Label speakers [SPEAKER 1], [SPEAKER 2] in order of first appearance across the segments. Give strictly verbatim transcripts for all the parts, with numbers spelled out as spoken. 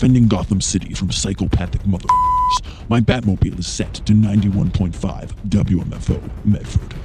[SPEAKER 1] defending Gotham City from psychopathic motherfuckers. My Batmobile is set to ninety-one point five W M F O Medford.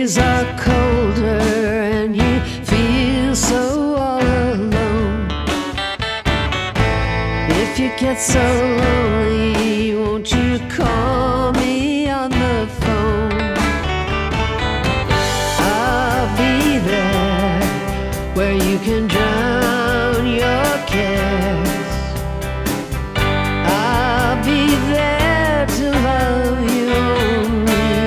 [SPEAKER 2] days are colder and you feel so all alone. If you get so lonely, won't you call me on the phone? I'll be there where you can drown your cares. I'll be there to love you only.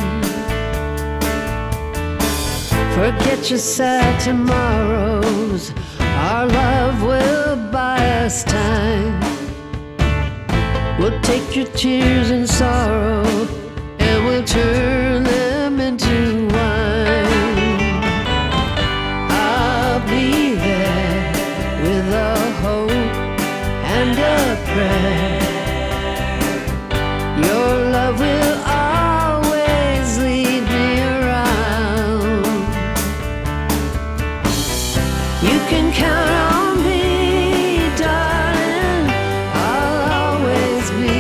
[SPEAKER 2] Forget your sad tomorrows, our love will buy us time. We'll take your tears and sorrow and we'll turn them into wine. I'll be there with a hope and a prayer. Your love will always lead me around. You can count on me, darling, I'll always be.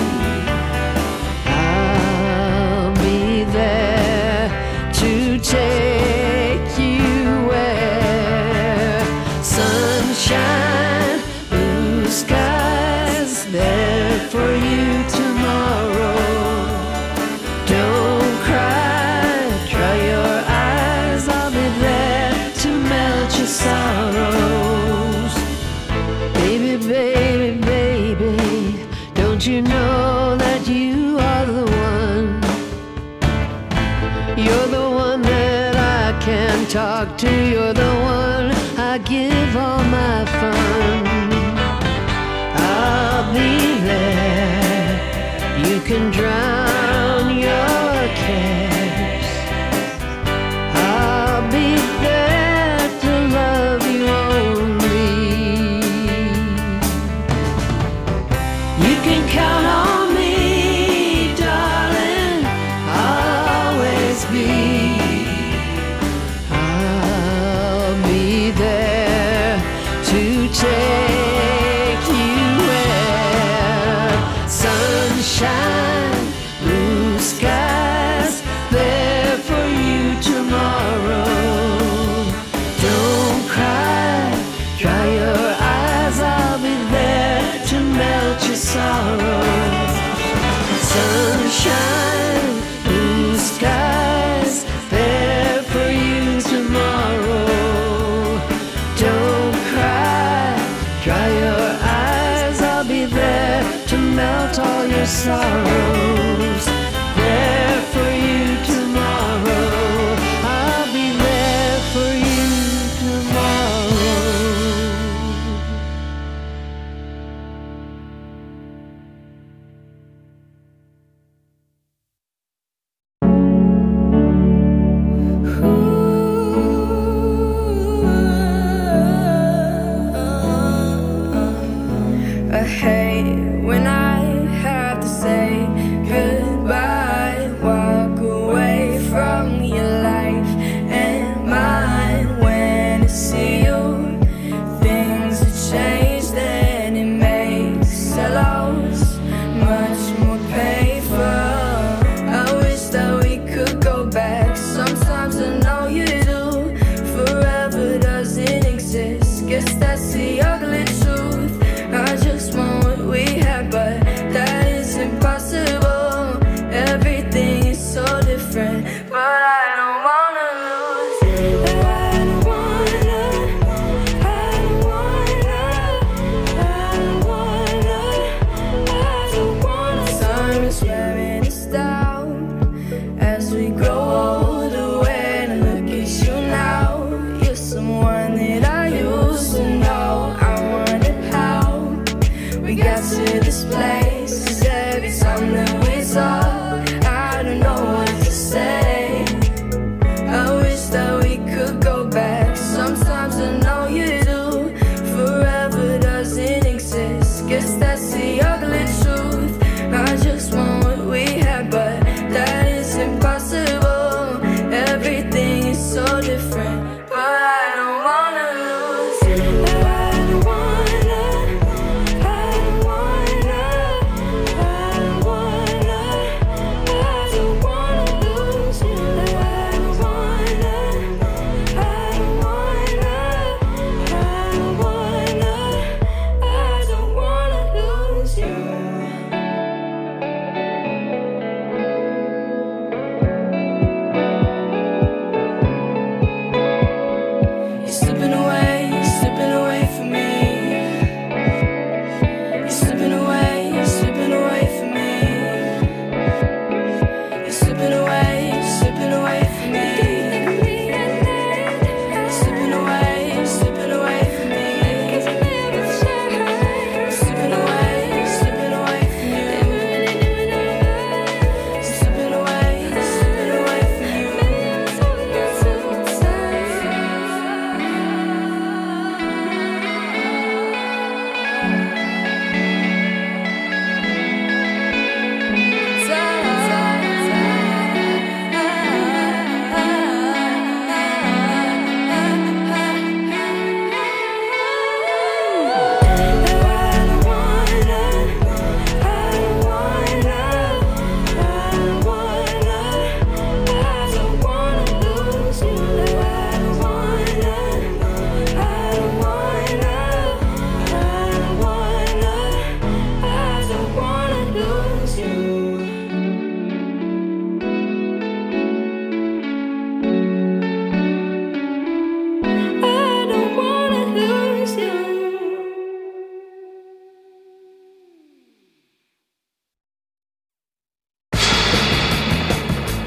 [SPEAKER 2] I'll be there to take you where sunshine, blue skies, there for you tomorrow. Don't cry, dry your eyes, I'll be there to melt your sorrows. Baby, baby, baby, don't you know that you are the one? You're the one that I can talk to, you're the one I give all my fun. I'll be there, you can drown your cares. I'll be there to love you only. You can count on me, darling, I'll always be. I'll be there to take you where sunshine, blue skies, there for you tomorrow. Don't cry, dry your eyes, I'll be there to melt your sorrows. Sunshine, blue skies, there for you tomorrow. Don't cry, dry your eyes, I'll be there to melt all your sorrows. There for you tomorrow, I'll be there for you tomorrow.
[SPEAKER 3] I hate when I have to say goodbye, walk away from your life and mine. When I see you, things have changed and it makes a loss much more painful. I wish that we could go back. Sometimes I know you do. Forever doesn't exist. Guess that's the ugly truth. I just want what we had, but that is impossible. Everything is so different, but I don't wanna lose. I don't wanna, I don't wanna, I don't wanna, I don't wanna. Time is wearing us down as we grow older. When I look at you now, you're someone that I used to know. I wonder how we got to this place. 'Cause every time that we talk, I don't know what to say. I wish that we could go back. Sometimes I know you do. Forever doesn't exist. Guess that's the ugly truth. I just want what we had, but that is impossible. Everything is so different, but I don't wanna lose. I don't wanna, I don't wanna, I don't wanna, I don't wanna lose. I don't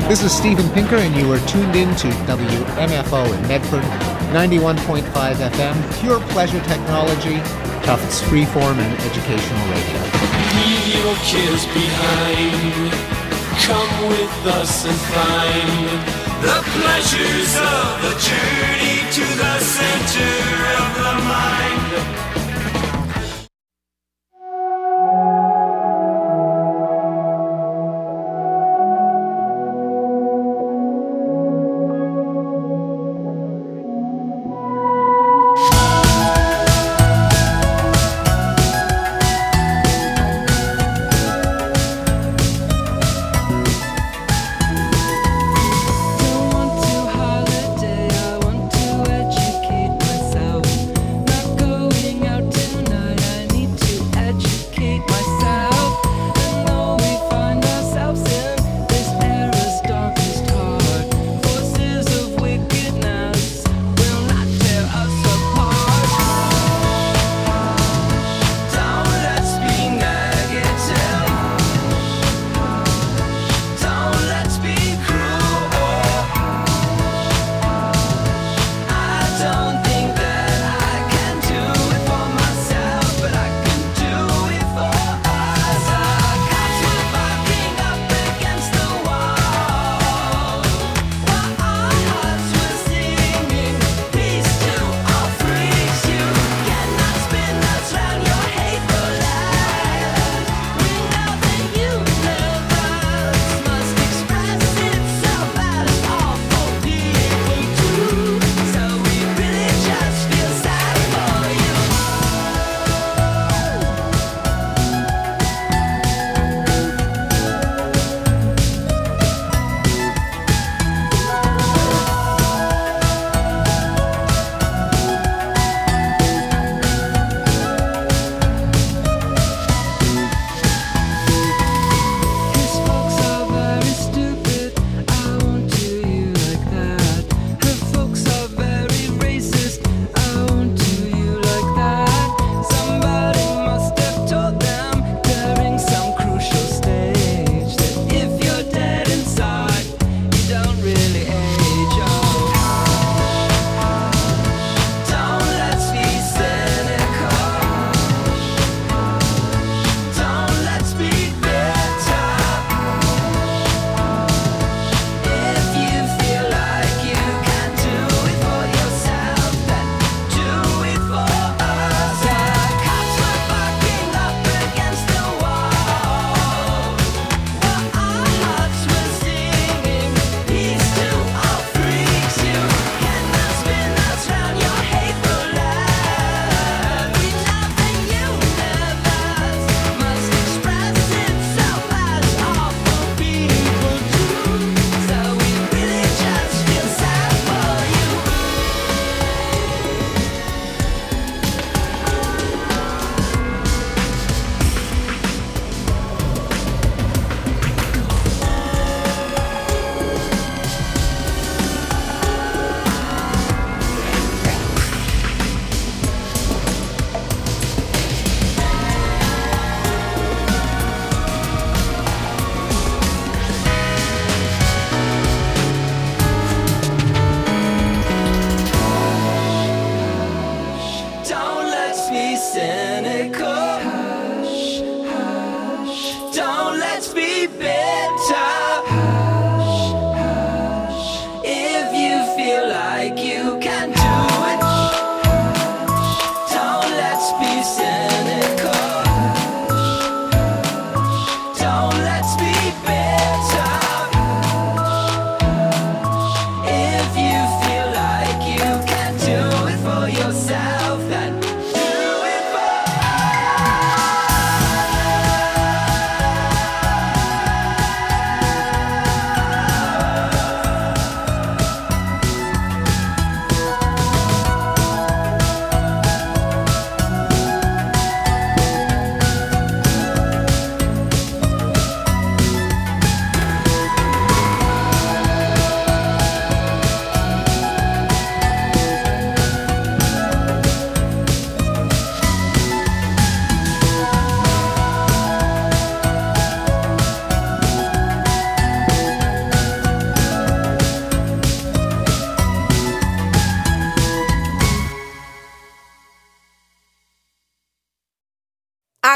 [SPEAKER 4] This is Steven Pinker, and you are tuned in to W M F O in Medford, ninety-one point five F M, pure pleasure technology, Tufts freeform and educational radio.
[SPEAKER 5] Leave your cares behind. Come with us and find the pleasures of the journey to the center of the mind.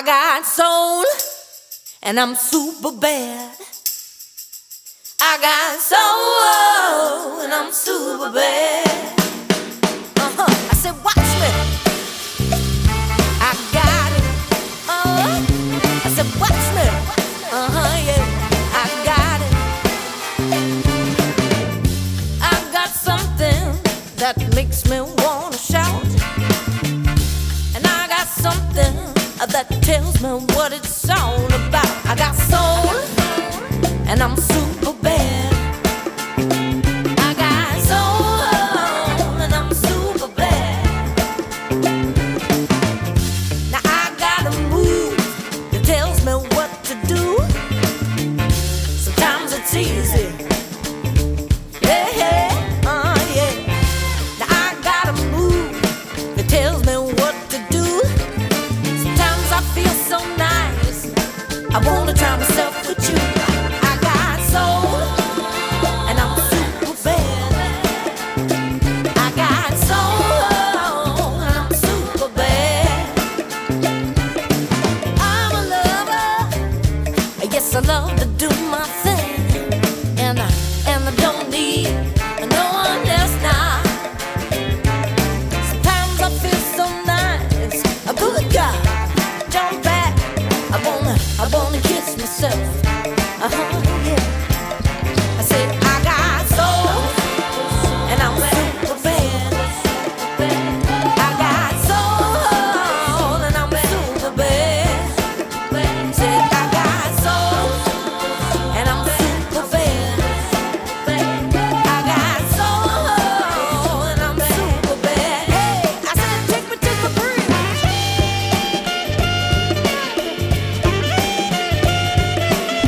[SPEAKER 6] got soul, and I'm super bad. I got soul, and I'm super bad. Uh-huh. I said, watch me. I got it. Uh-huh. I said, watch me. Uh-huh, yeah. I got it. I got something that makes me wanna shout. And I got something that tells me what it's all about. I got soul, and I'm super bad. I got soul, and I'm super bad. Now I got a move that tells me what to do. Sometimes it's easy. Yeah, yeah, uh, yeah. Now I got a move that tells me what to do. Sometimes I feel so nice, I wanna try myself with you. I got soul, and I'm super bad. I got soul, and I'm super bad. I'm a lover, yes, I love to do my thing, and I, and I don't need no one else now. Sometimes I feel so nice, a good guy, jump back, I wanna, I wanna kiss myself. Uh-huh, yeah. I said I got soul, and I'm super bad. I got soul, and I'm super bad. Said I got soul, and I'm super bad. I got soul, and I'm super bad. Hey, I said take me to the bridge.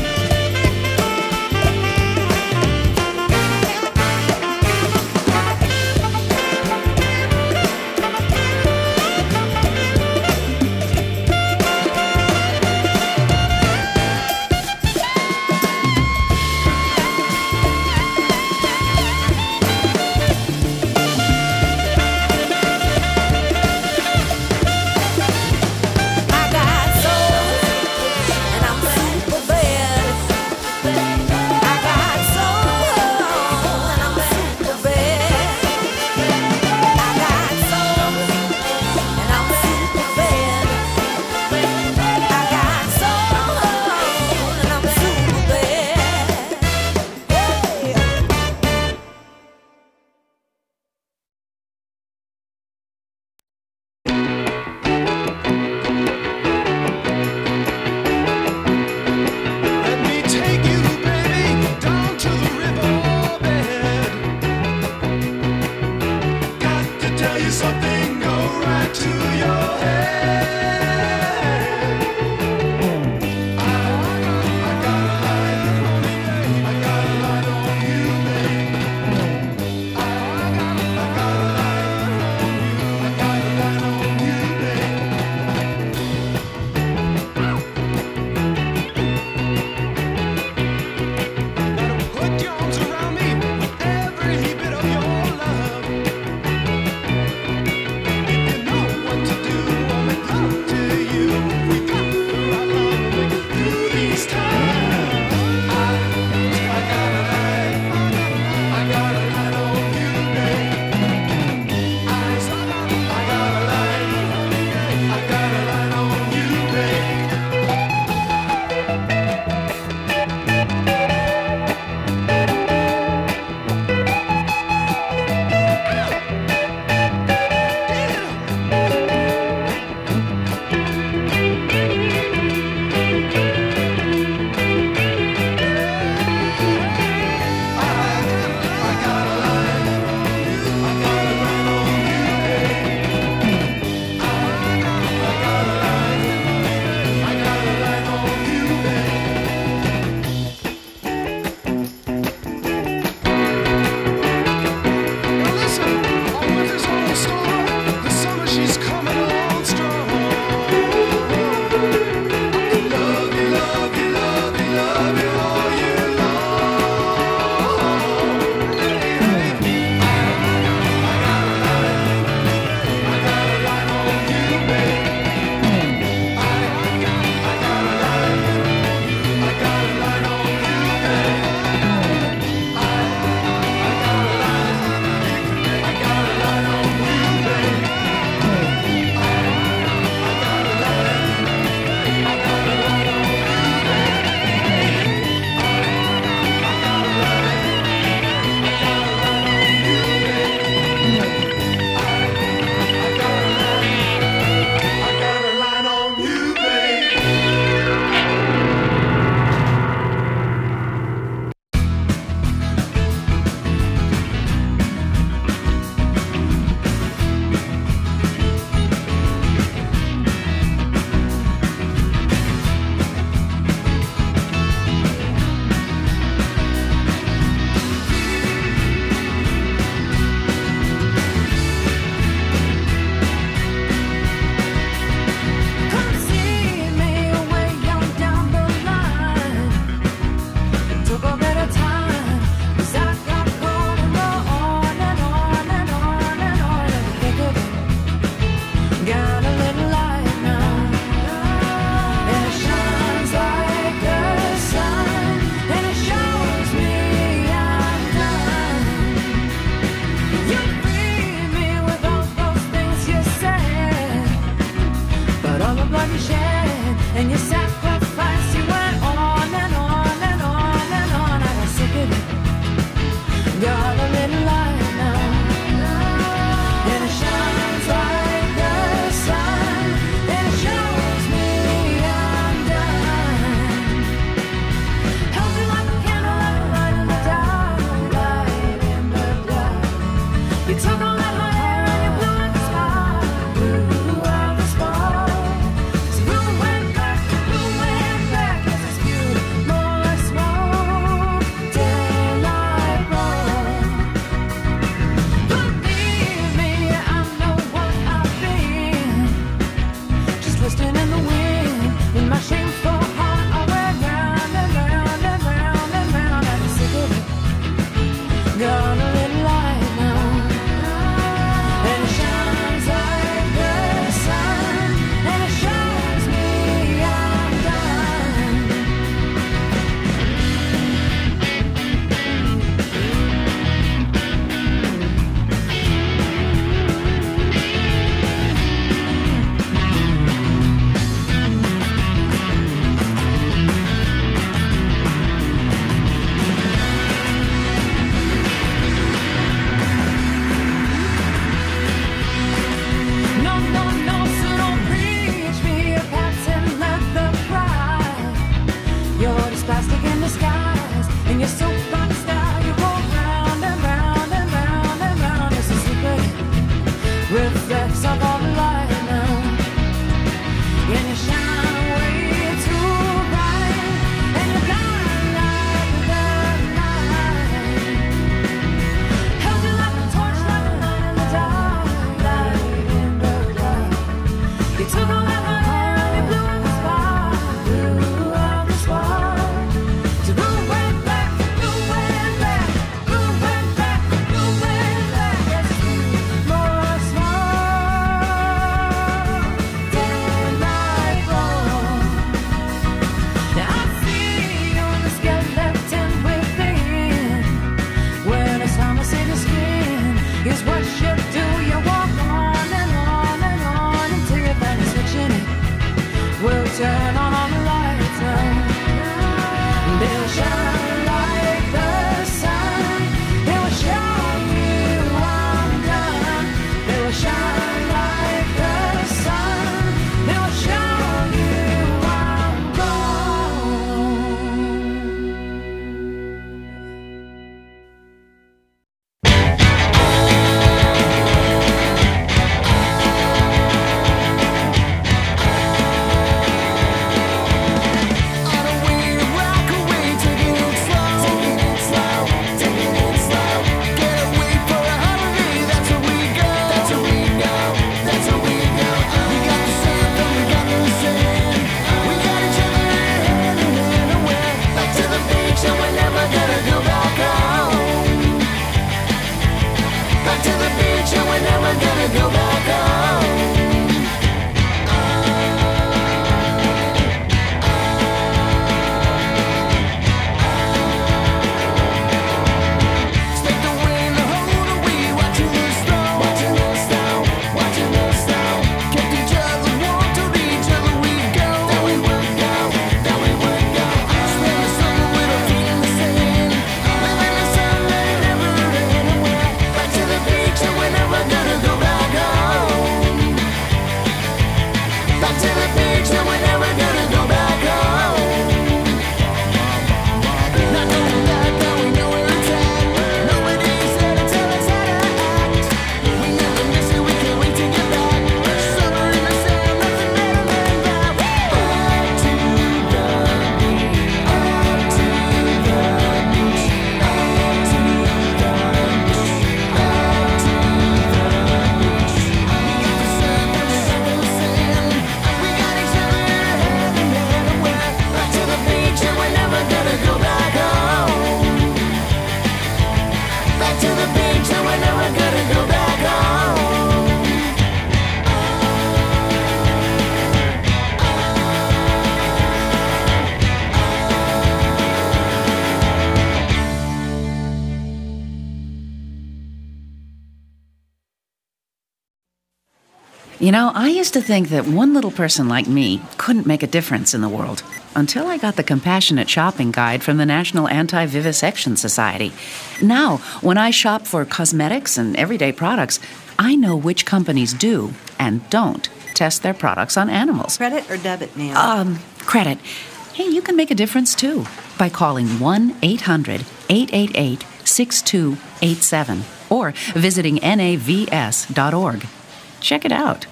[SPEAKER 7] You know, I used to think that one little person like me couldn't make a difference in the world until I got the Compassionate Shopping Guide from the National Anti-Vivisection Society. Now, when I shop for cosmetics and everyday products, I know which companies do and don't test their products on animals.
[SPEAKER 8] Credit or debit, Nan?
[SPEAKER 7] Um, credit. Hey, you can make a difference, too, by calling one eight hundred eight eight eight six two eight seven or visiting N A V S dot org. Check it out.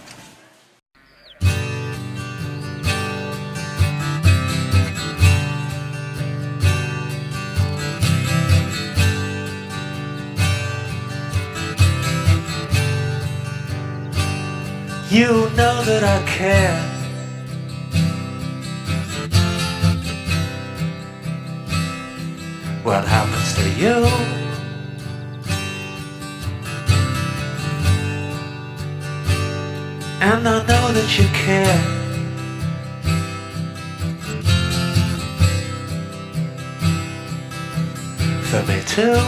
[SPEAKER 5] You know that I care. What happens to you? And I know that you care. For me too.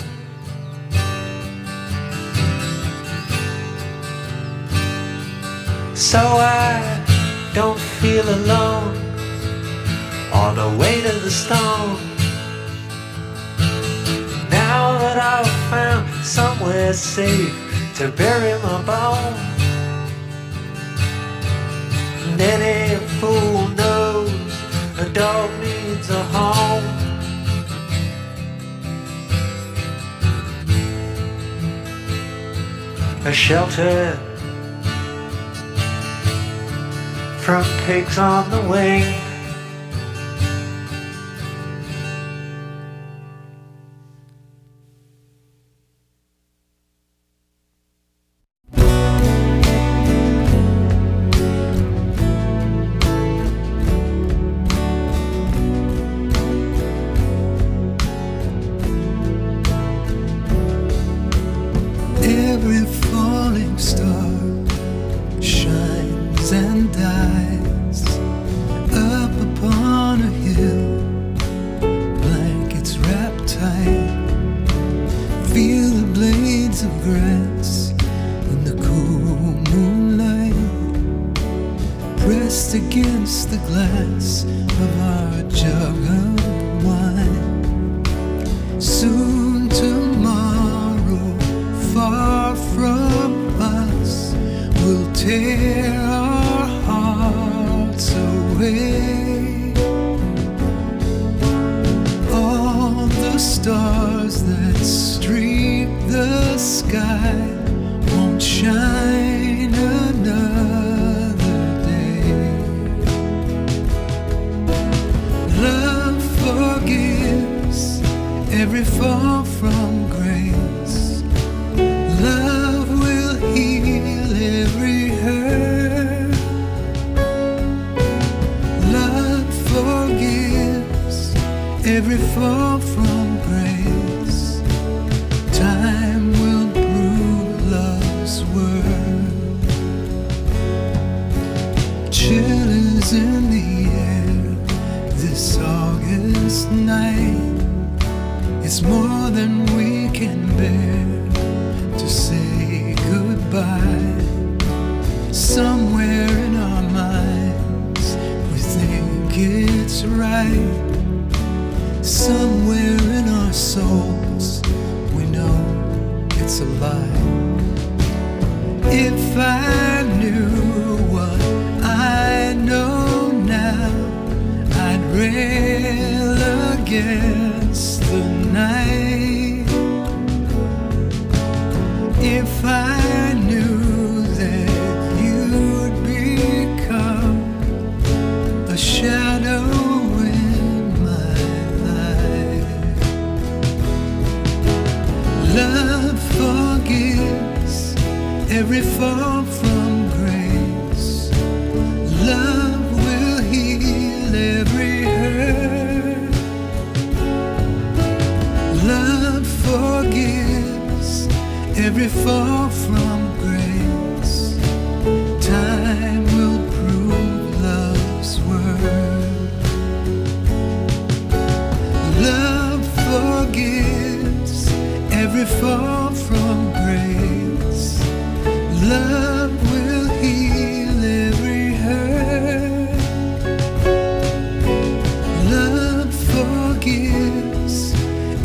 [SPEAKER 5] So I don't feel alone on the way to the stone. Now that I've found somewhere safe to bury my bone. And any fool knows a dog needs a home. A shelter from pigs on the wing.
[SPEAKER 9] Every falling star shines and dies up upon a hill, blankets wrapped tight. Feel the blades of grass in the cool moonlight, pressed against the glass of our jug of wine. Soon tomorrow, far from us, will tear our hearts away. All the stars that streak the sky won't shine another day. Love forgives every fall from grace. Love will heal every hurt. Love forgives every fall from grace. Time will prove love's worth. Chill is in the air this August night. It's more than we can bear to say goodbye. Somewhere in our minds we think it's right. Somewhere in our souls we know it's a lie. If I knew what I know now, I'd rail against the night. If I knew that you'd become a shadow in my life. Love forgives every fall from grace. Love will heal every hurt. Love forgives every fall from grace. Time will prove love's worth. Love forgives every fall from grace. Love will heal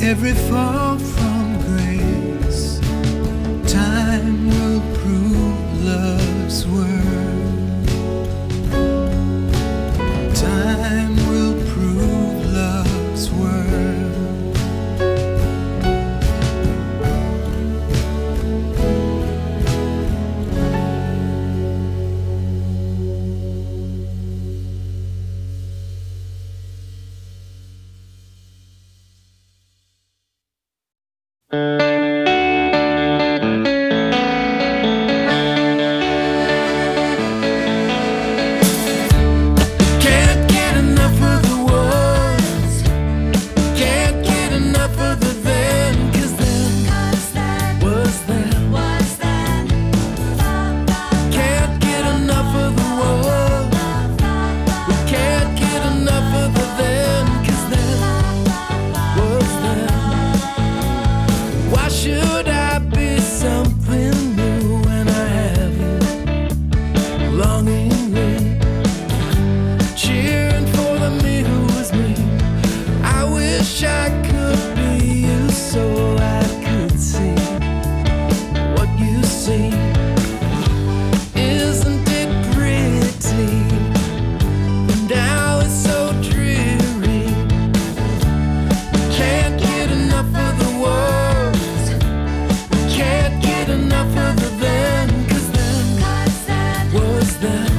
[SPEAKER 9] every fall from grace. Time will prove love's worth. Time will prove love's worth.
[SPEAKER 5] Can't get enough of the was. Can't get enough of the then. 'Cause then was then. Can't get enough of the was. We can't get enough of the then. 'Cause then was then. Why should I be something new when I have you longingly cheering for the me who was me? I wish I could be you so I could see what you see. Isn't it pretty? Now it's so dreary. Can't get enough of the words. Can't get enough of the then. 'Cause then was then.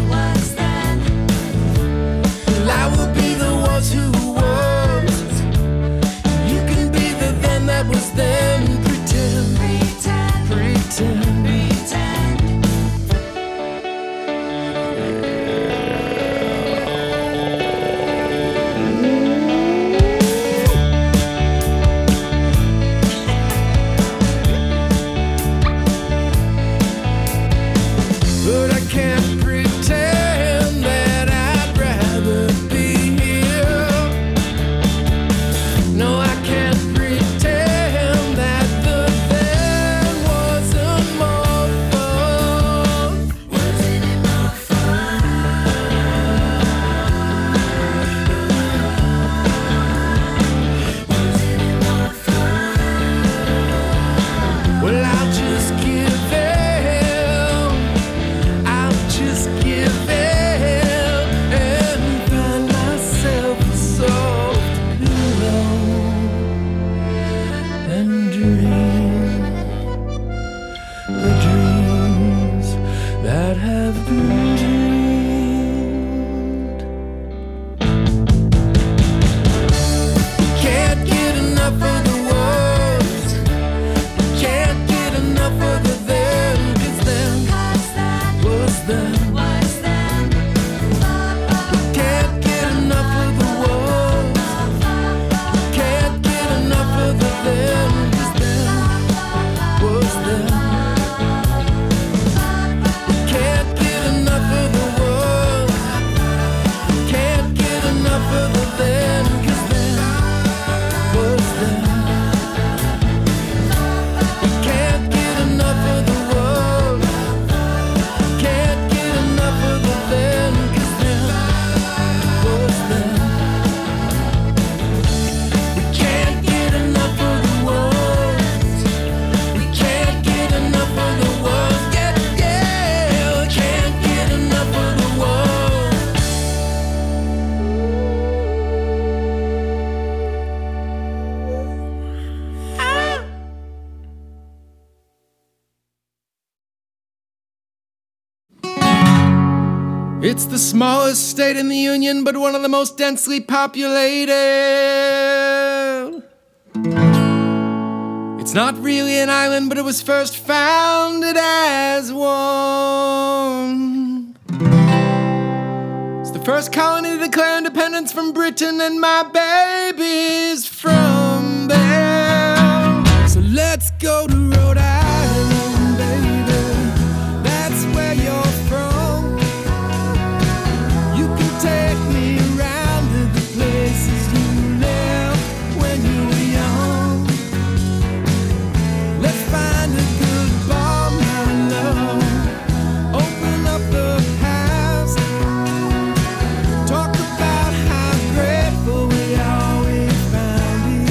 [SPEAKER 5] Well, I will be the was who was. You can be the then that was then. Pretend, pretend, but I can't pretend that I'd rather be here. No, I can't pretend that the then wasn't more fun. Wasn't it more fun? Wasn't it more fun? Well, I'll just give in. I'll just give in and find myself a soft pillow and dream the dreams that have been dreamed. Can't get enough of the words. Can't get enough of the then. 'Cause then was then. Can't get enough of the words. Can't get enough of the then. 'Cause then was then. Can't get enough of the words. Can't get enough of the then. 'Cause then was then. Can't get enough of the words. Can't get enough of the then. 'Cause then was then. We can't get enough of the words. We can't get enough of the words. Yeah, yeah. We can't get enough of the words. It's the smallest state in the Union, but one of the most densely populated. It's not really an island, but it was first founded as one. It's the first colony to declare independence from Britain, and my baby's from there. So let's go to Rhode Island, baby. That's where you're from. You can take me around to the places you left when you were young. Let's find a good bar, my love. Open up the past. Talk about how grateful we are we found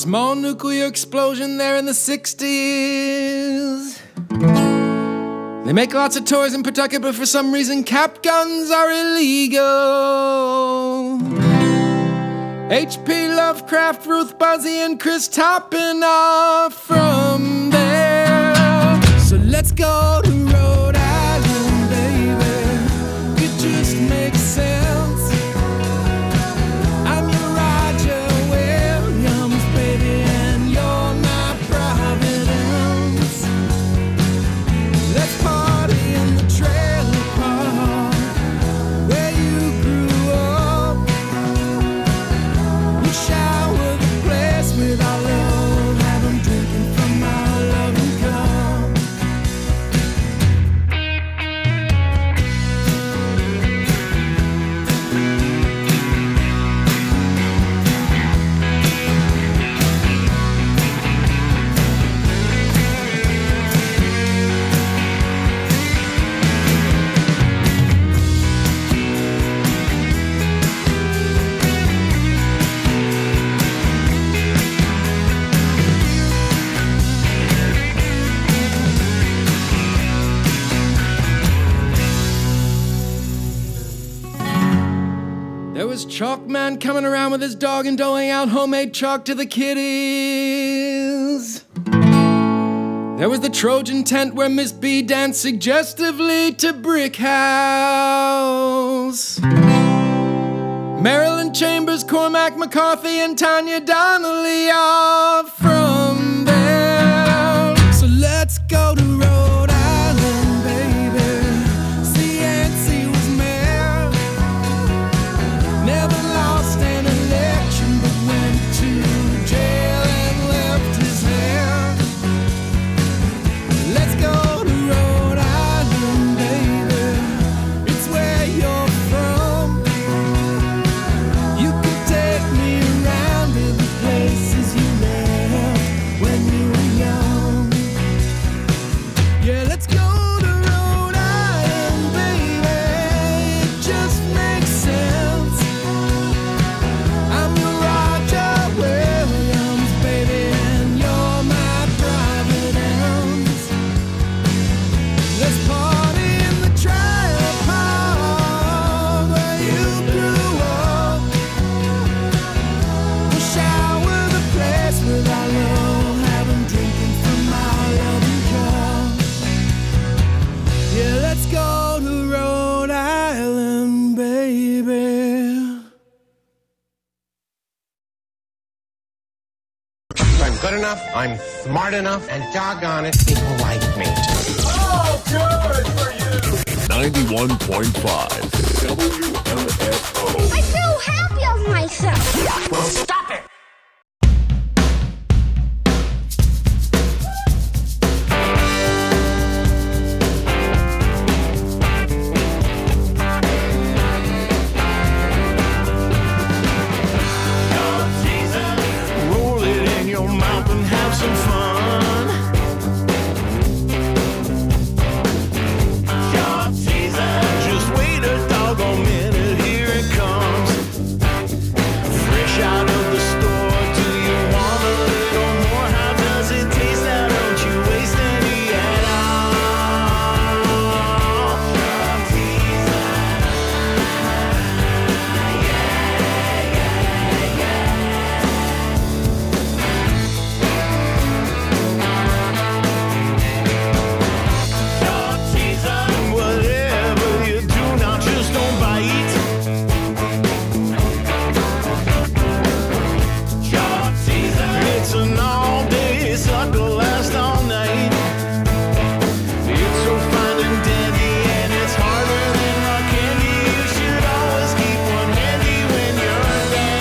[SPEAKER 8] small nuclear explosion there in the sixties. They make lots of toys in Pawtucket, but for some reason cap guns are illegal. H P Lovecraft, Ruth Buzzy, and Chris Toppin are from there. So let's go to Rhode Island, baby. It just makes sense. I'm your Roger Williams, baby, and you're my Providence. Let's party in the trailer park where you grew up. We'll shower the place with our love, have them drinking from our loving cup. There was Chalk Man coming around with his dog and doling out homemade chalk to the kiddies. There was the Trojan tent where Miss B danced suggestively to Brick House. Marilyn Chambers, Cormac McCarthy, and Tanya Donnelly are from there. So let's go to Rhode Island, baby. See, Yancey was mayor. Never lost an election, but went to jail and left his hair. Let's go to Rhode Island, baby. It's where you're from. You can take me around to the places you left when you were young. Yeah, let's go to Rhode Island, baby. It just makes sense. I'm your Roger Williams, baby, and you're my Providence. Let's party in the trailer park where you grew up. We'll shower the place with our love, have 'em drinking from our loving cup. Yeah, let's go to Rhode Island, baby.
[SPEAKER 10] I'm good enough, I'm smart enough, and doggone it, people like me.
[SPEAKER 1] ninety-one point five W M F O.
[SPEAKER 6] I feel happy of myself.
[SPEAKER 10] Well, stop it!
[SPEAKER 5] Roll it in your mouth and have some fun. Just wait a doggone minute, here it comes. Fresh out of the store, do you want a little more? How does it taste? Now don't you waste any at all. Whatever you do now, just don't bite. It's an all-day sucker, last all night. It's so fine and dandy, and it's harder than rock candy. You should always keep one handy when you're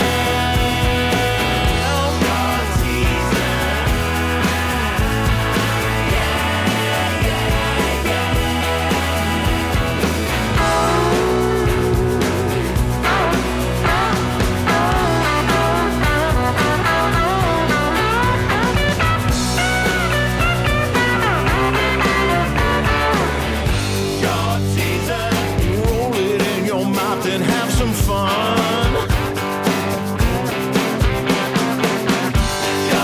[SPEAKER 5] roll it in your mouth and have some fun.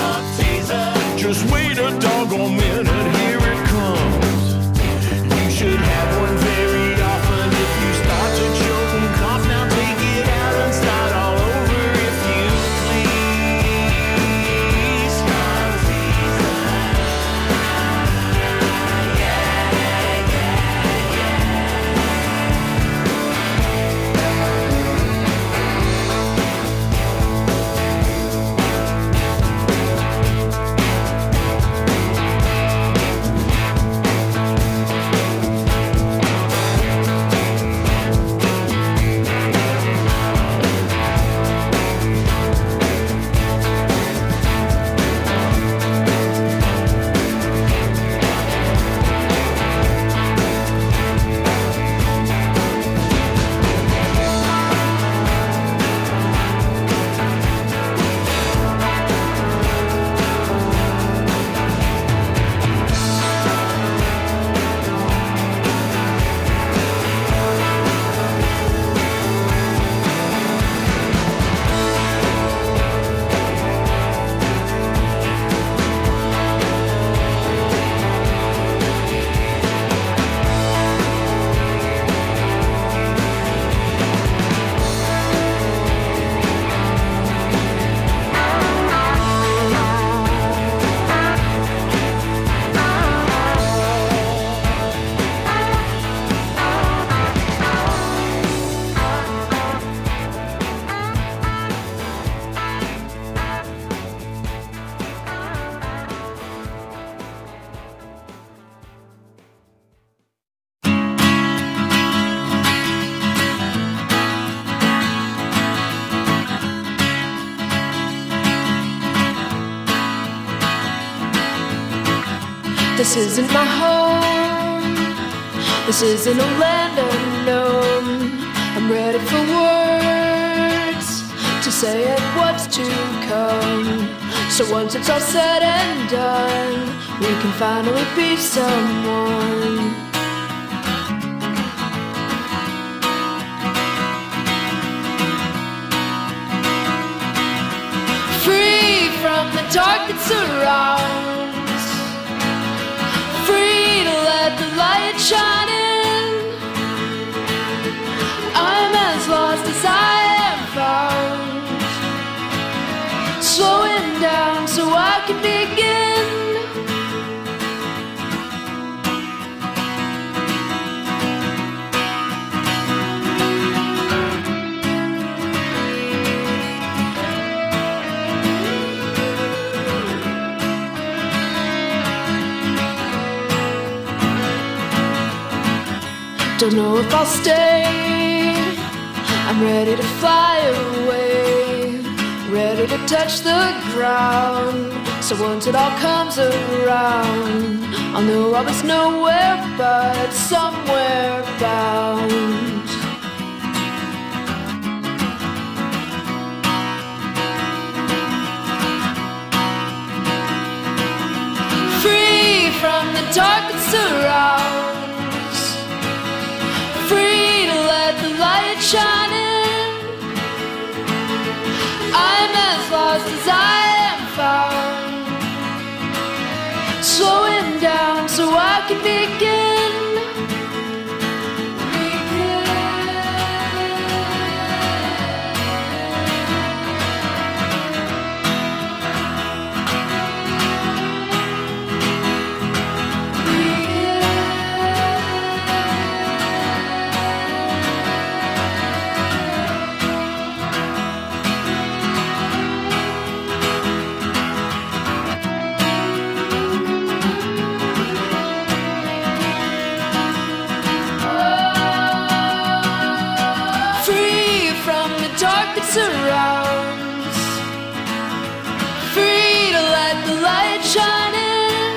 [SPEAKER 3] This isn't my home. This isn't a land unknown. I'm ready for words to say it what's to come. So once it's all said and done, we can finally be someone. Free from the dark that surrounds, free to let the light shine in. I'm as lost as I am found, slowing down so I can begin. Don't know if I'll stay. I'm ready to fly away, ready to touch the ground. So once it all comes around, I'll know I was nowhere but somewhere bound. Free from the dark that surrounds, free to let the light shine in. I'm as lost as I am found, slowing down so I can begin. Dark that surrounds, free to let the light shine in.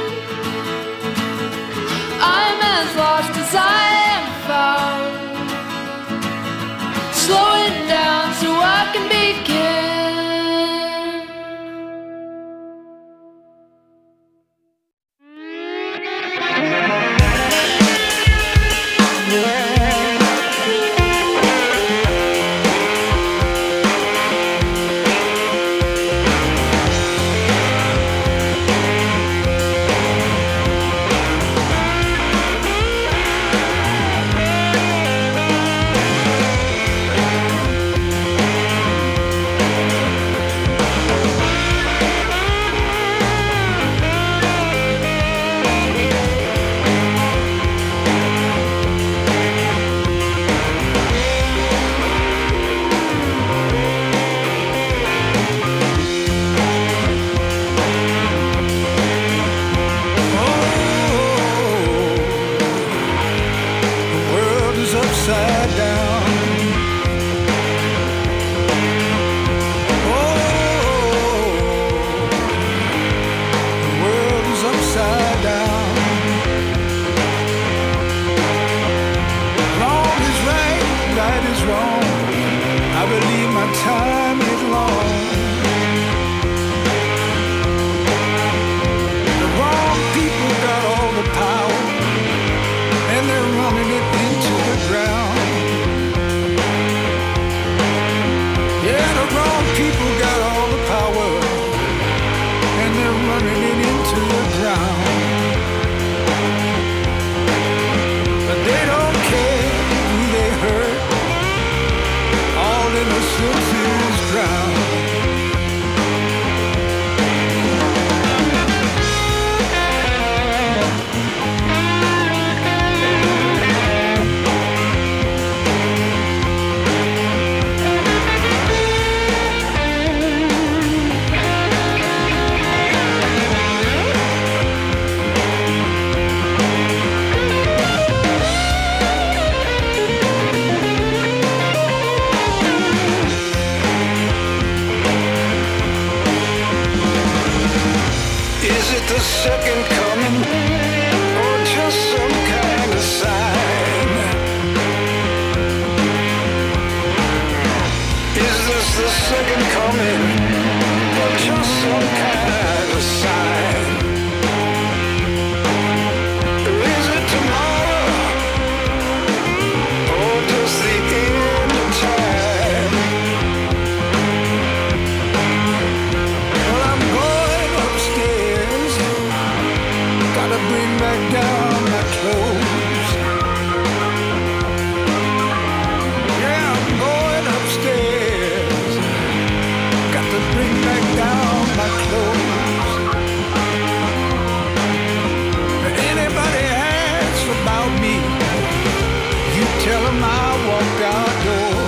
[SPEAKER 3] I'm as lost as I am found, slowing down so I can begin.
[SPEAKER 9] Power, and they're running it into the ground.
[SPEAKER 8] out yours.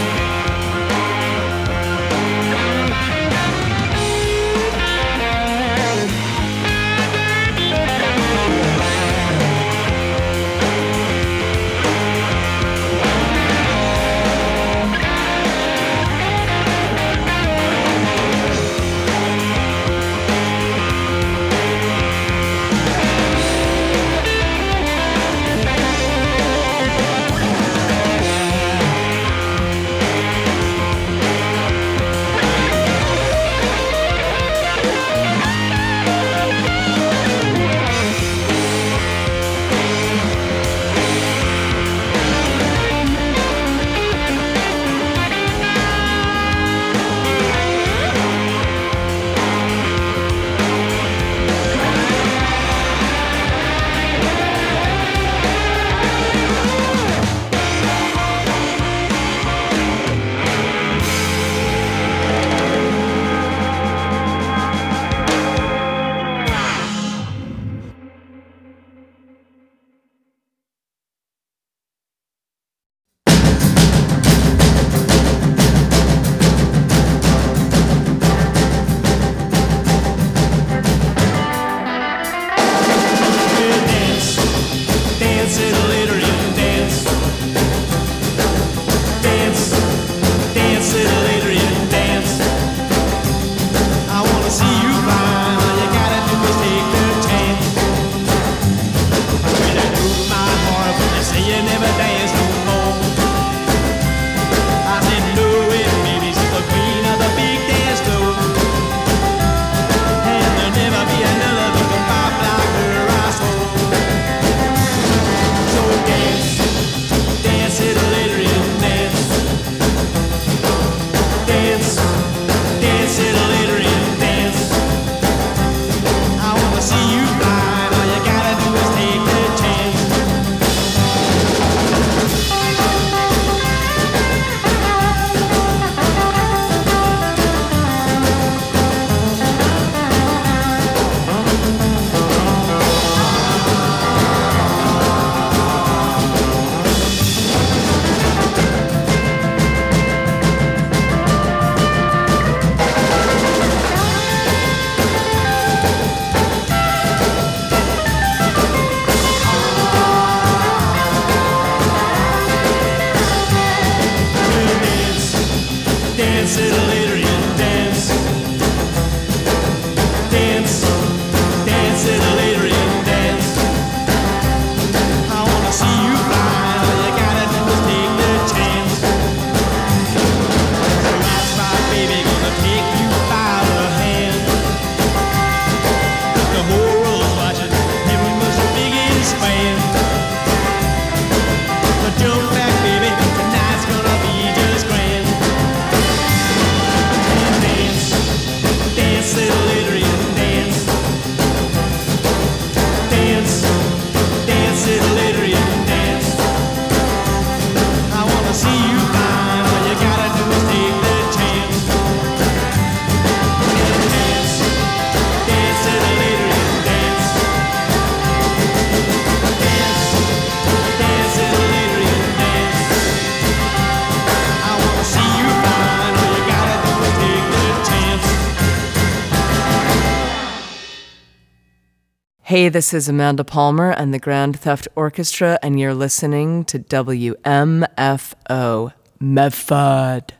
[SPEAKER 11] Hey, this is Amanda Palmer and the Grand Theft Orchestra, and you're listening to W M F O, Medford.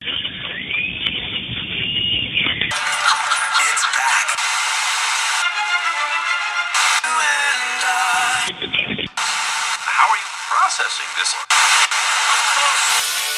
[SPEAKER 5] It's back. How are you processing this?